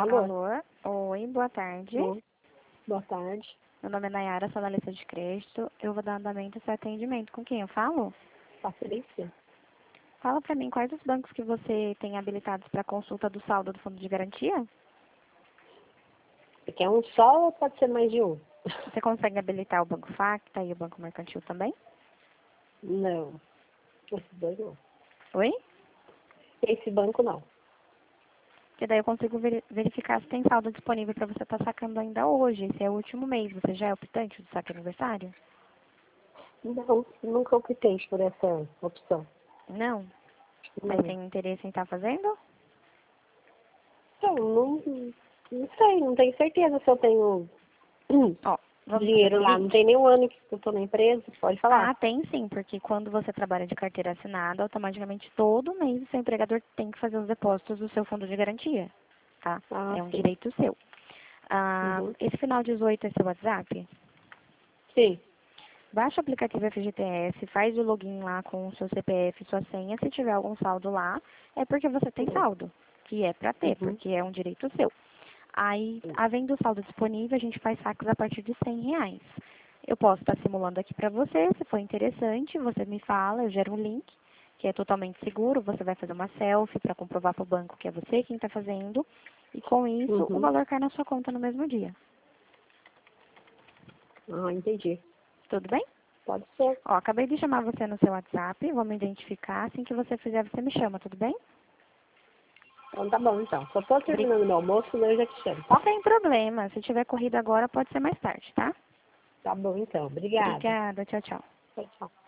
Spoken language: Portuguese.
Alô? Alô? Oi, boa tarde. Boa tarde. Meu nome é Nayara, sou analista de crédito. Eu vou dar andamento a esse atendimento. Com quem eu falo? Patrícia? Fala pra mim quais os bancos que você tem habilitados para consulta do saldo do fundo de garantia? Você quer um só ou pode ser mais de um? Você consegue habilitar o Banco Facta e o Banco Mercantil também? Não. Esses dois não. Oi? Esse banco não. Porque daí eu consigo verificar se tem saldo disponível para você estar sacando ainda hoje. Esse é o último mês. Você já é optante do saque aniversário? Não, nunca optei por essa opção. Não? Mas Não. tem interesse em estar fazendo? Então, não sei, não tenho certeza se eu tenho Ó, vamos fazer o dinheiro lá. Não seguinte. tem nenhum ano que eu tô na empresa, pode falar. Ah, tem sim, porque quando você trabalha de carteira assinada, automaticamente todo mês o seu empregador tem que fazer os depósitos do seu fundo de garantia, tá? Ah, É um sim. direito seu. Ah, Uhum. esse final 18 é seu WhatsApp? Sim. Baixa o aplicativo FGTS, faz o login lá com o seu CPF e sua senha. Se tiver algum saldo lá, é porque você tem saldo, que é para ter, Uhum. porque é um direito seu. Aí, havendo saldo disponível, a gente faz saques a partir de R$ 100. Eu posso estar simulando aqui para você, se for interessante, você me fala, eu gero um link, que é totalmente seguro, você vai fazer uma selfie para comprovar para o banco que é você quem está fazendo, e com isso o Uhum. valor cai na sua conta no mesmo dia. Ah, entendi. Tudo bem? Pode ser. Ó, acabei de chamar você no seu WhatsApp, vou me identificar, assim que você fizer, você me chama, tudo bem? Então tá bom, então. Só tô Bri- terminando meu almoço, daí eu já te chamo, tá? Sem problema, se tiver corrida agora, pode ser mais tarde, tá? Tá bom, então. Obrigada. Obrigada, tchau, tchau. Tchau, tchau.